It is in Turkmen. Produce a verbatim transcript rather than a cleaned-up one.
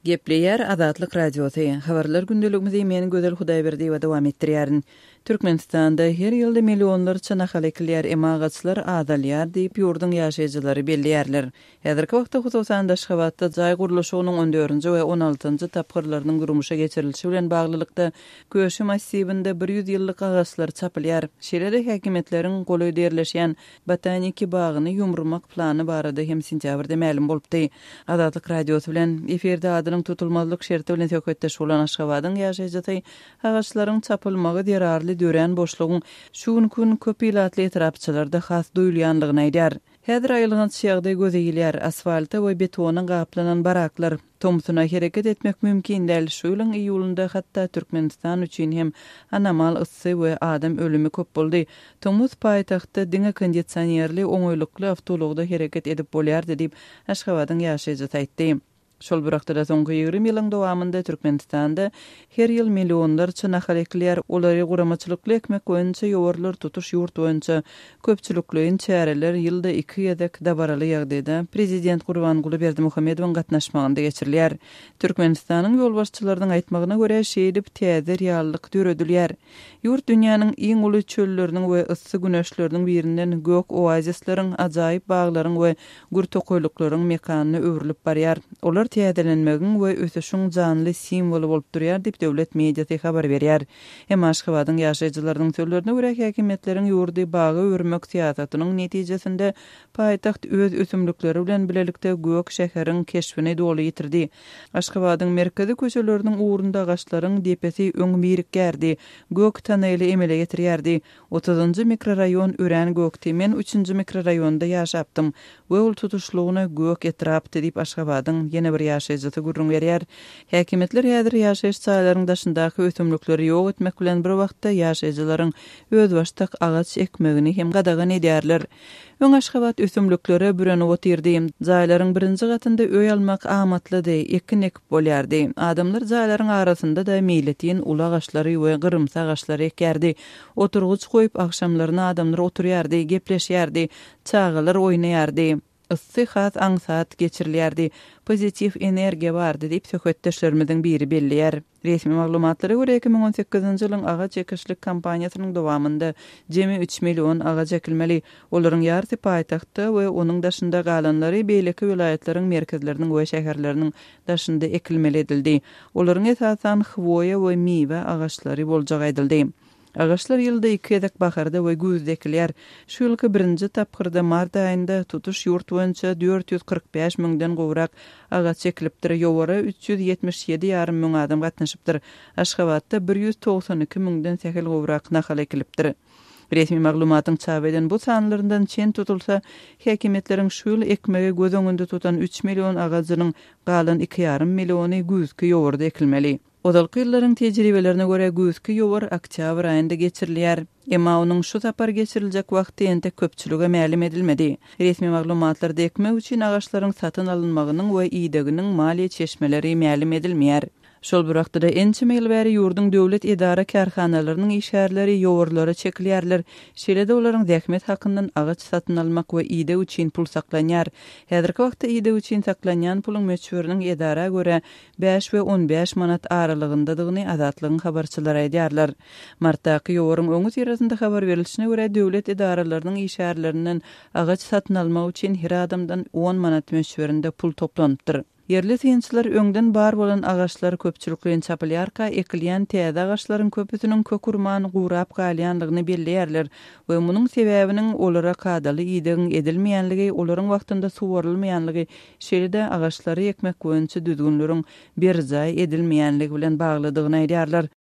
Gepleyer Azatlyk Radiosu. Habarlar gündeligimizi meni gözel Hudaýberdi we dowam etdirýärin. Türkmenistanda her ýylda millionlarça nahalekler emagaçlar adalýar diýip ýurdun ýaşaýjylary belliýärler. Häzirki wagtda hususan Daşgabatda jaý gurulşynyň on dördünji we on altynji tapgyrlarynyň gurulmuşa geçirilişi bilen baglylykda Köşü massivinde bir ýüz ýyllyk agaçlar çapylýar. Şeýle häkimetleriň goly derleşýän botaniki bagyny ýumurmak plany barada hem sentýabrda ma'lum bolupdy. Azatlyk Radiosu bilen eferde adynyň tutulmazlyk şerti bilen söhbetdeş bolan Aşgabatyň ýaşaýjy agaçlaryň çapylmagy derarly dören boşlugyň şu gün köp ýylatly etrapçylarda has duýulýanlygyny aýdýar. Häzir aýylygan şeýagda gözeýilýär, asfalta we betonyň gaplanan baraklar. Tomsuna hereket etmek mümkin däl. Şu ýylyň iýulynda hatda Türkmenistan üçin hem anamal ıssy we adam ölümi köp boldy. Tomuz paýtagtda diňe kondisionerli oňoýlukly awtologda hereket edip bolýar diýip Aşgabatyň ýaşaýjy aýtdy. Şol birakda da soňky ýygrimi ýylyň dowamında Türkmenistanda her ýyl millionlarça nahalekler olary guramaçylykly ekmek boýunça ýowarlar tutuş ýurt boýunça köpçülikliň çäreler ýylda iki ýedek dabaraly ýagdaýda prezident Gurbanguly Berdimuhammedowyň gatnaşmagynda geçirilýär. Türkmenistanyň ýolbaşçylarynyň aýtmagyna görä şeýdip täze reallyk döredilýär. Ýurt dünýäniň iň uly çölleriniň we ıssy güneşleriniň birinden gök oazislaryň, ajaýyp baglaryň we gürtokoýlyklaryň mekanyny öwrülip barýar. Olar täzelenmegiň we ösüşiň janly simwolu bolup durýar diýip döwlet mediasy habar berýär. Hem Aşgabatyň ýaşaýjylarynyň sözlerine görä häkimetleriň ýurdy bagy öwürmek siýasatynyň netijesinde paýtaxt öz ösümlikleri bilen bilelikde gök şäheriň keşfine doly ýitirdi. Aşgabatyň merkezi köçeleriniň uğrunda agaçlaryň depesi öň birik gärdi. Gök taneli emele getirýärdi. otuzunji mikroraýon Ören Gökti. Men üçünji mikroraýonda ýaşapdym. We ol tutuşlugyna gök etrapdy diýip Aşgabatyň ýene bir ýaşaýjy gurrun berýär. Häkimetler häzir ýaşaýyş çaýlaryň daşyndaky ösümlikleri ýok etmek bilen bir wagtda ýaşaýjylaryň öz başlyk agaç ekmegini hem gadagan edýärler. Öň Aşgabat ösümlikleri büren otirdi. Jaýlaryň birinji gatynda öý almak amatlydy, ekin ekip bolýardy. Adamlar jaýlaryň arasynda da meýletin ula agaçlary we gyrymsa agaçlary ekärdi. Oturguç goýup akşamlaryny adamlar oturýardy, gepleşýärdi, çağalar oýnaýardy. Issy has aňsat geçirilýärdi. Pozitiv energiýa bardy diýip söhbetdeşlerimiziň biri belliyär. Resmi maglumatlara görä iki bin on sekizinji ýylyň agaç ekişlik kampaniýasynyň dowamında jemi üç million agaç ekilmeli. Olaryň ýarty paýtagtda we onuň daşynda galanlary beýleki vilayatlariň merkezleriniň we şäherleriniň daşynda ekilmeli edildi. Olaryň esasan hwoýa we miwe agaçlary boljak aýdyldy. Agaçlar ýylda iki ýedek baharda we güzde ekilýär. Şu ýylky birinji tapgyrda mart aýynda tutuş ýurt boýunça dört ýüz kırk beş müňden gowrak agaç ekilipdir. Ýowara üç ýüz ýetmiş ýedi ýarym müň adam gatnaşypdyr. Aşgabatda bir ýüz togsan iki müňden sähel gowrak nahal ekilipdir. Resmi maglumatyň çap eden bu sanlaryndan çen tutulsa, häkimetleriň şu ýyl ekmegi göz öňünde tutan üç million agajynyň galan iki ýarym milliony güzki ýowarda ekilmeli. Odalky ýyllaryň tejribelerine görä güzki ýowar oktyabr aýynda geçirilýär. Emma onuň şu tapar geçiriljek wagty ente köpçülüge ma'lum edilmedi. Resmi maglumatlarda ekmek üçin agaçlaryň satyn alynmagynyň we iýdeginiň maliýe çeşmeleri ma'lum edilmeýär. Şol birakda da ençe meýil bäri ýurdun döwlet idara karhanalarynyň işgärleri ýowurlary çekilýärler. Şeýle-de olaryň zähmet hakyndan agaç satyn almak we iýde üçin pul saklanýar. Häzirki wagtda iýde üçin saklanýan puluň möçberiniň idara görä beş we on beş manat aralygyndadygyny Azatlygyň habarçylary aýdýarlar. Martdaky ýowaryň öňü tirasynda habar berilişine görä döwlet idaralarynyň işgärlerinden agaç satyn almak üçin her adamdan on manat möçberinde pul toplanıpdyr. Yerli synçylar öňden bar bolan agaçlar köpçüliklen çapylýarka ekilýän täze agaçlaryň köpüsiniň kökurman gurap galýanlygyny belliýärler we munyň sebäbiniň olara kadaly iýdegin edilmeýänligi, olaryň wagtynda suwarylmaýanlygy, şeýle-de agaçlary ekmek boýunça düzgünleriň berjaý edilmeýänligi bilen baglydygyny aýdýarlar.